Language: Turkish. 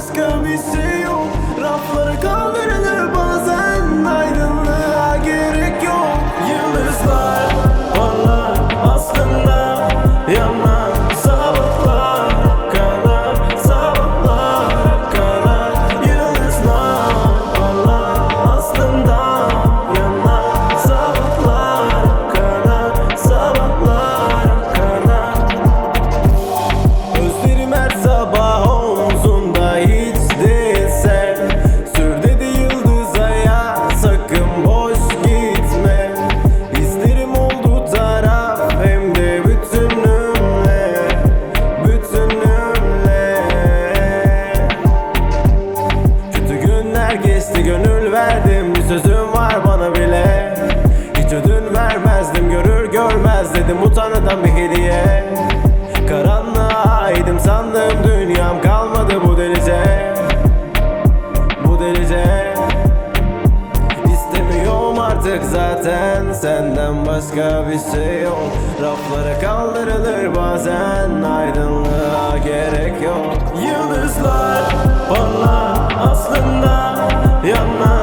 başka bir şey yok. Rafları kaldırılır bazen, aydınlığa gerek yok. Yıldızlar parlar aslında, yanan sabahlar kadar, sabahlar kadar. Yıldızlar parlar aslında, yanan sabahlar kadar, sabahlar kadar. Özlerim her sabah omzunda, hiç değilse sür dedi yıldız aya, sakın boş gitme. İzlerim oldu taraf, hem de bütünümle, bütünümle. Kötü günler geçti, gönül verdim, bir sözüm var bana bile. Hiç ödün vermezdim, görür görmez dedim bu Tanrı'dan bir hediye. Karanlığa sandım, dünyam kalmadı bu derece, bu derece. İstemiyorum artık zaten, senden başka bir şey yok. Raflara kaldırılır bazen, aydınlığa gerek yok. Yıldızlar parlar aslında, yanar